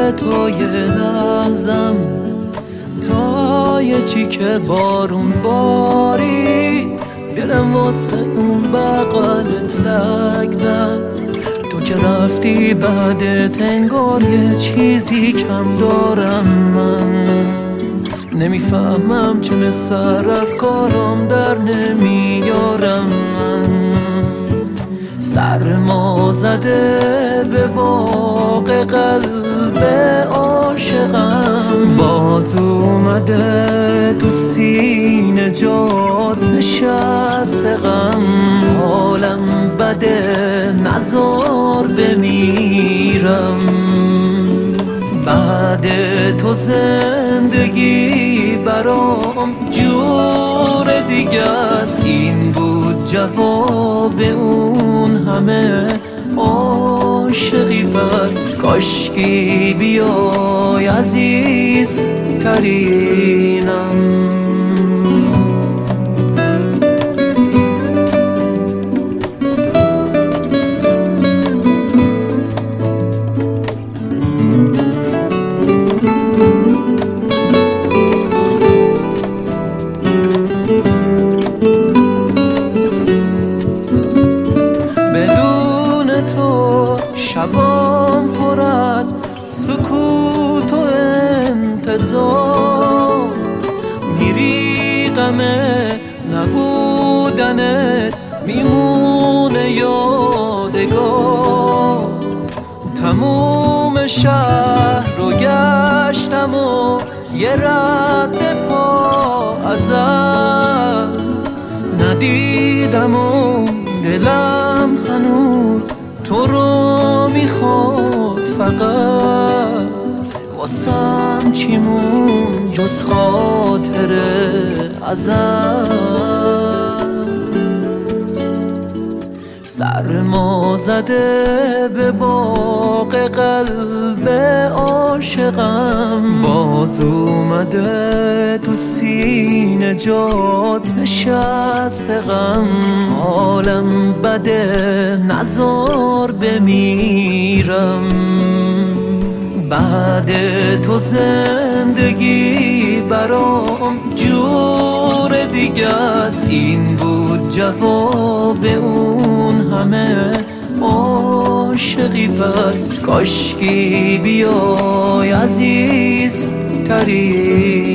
تا یه لحظم، تا یه چیکه بارون باری، دلم واسه اون بغلت لک زد. تو که رفتی بعدت انگار یه چیزی کم دارم من. نمیفهمم چه سر از کارم در نمیارم من. سرما زده به باغ قلب عاشقم، باز اومده تو سینه جات نشسته غم. حالم بده نزار بمیرم، بعد تو زندگی برام جور دیگه است. این بود جواب اون همه عاشقی، بس کاشکی بیای عزیز ترینم. تو شبام پر از سکوت و انتظار، میری غمه نبودنت میمونه یادگار. تموم شهر رو گشتم و یه رد پا ازت ندیدم و دلم هنوز تو رو میخواد. فقط واسم چی مون جز خاطره ازت. سرما زده به باغ قلب عاشقم، باز اومده تو سینه جات نشسته غم. حالم بده نزار بمیرم، بعد تو زندگی برام جور دیگه است. این بود جواب اون همه عاشقی، پس کاشکی بیای عزیز ترین.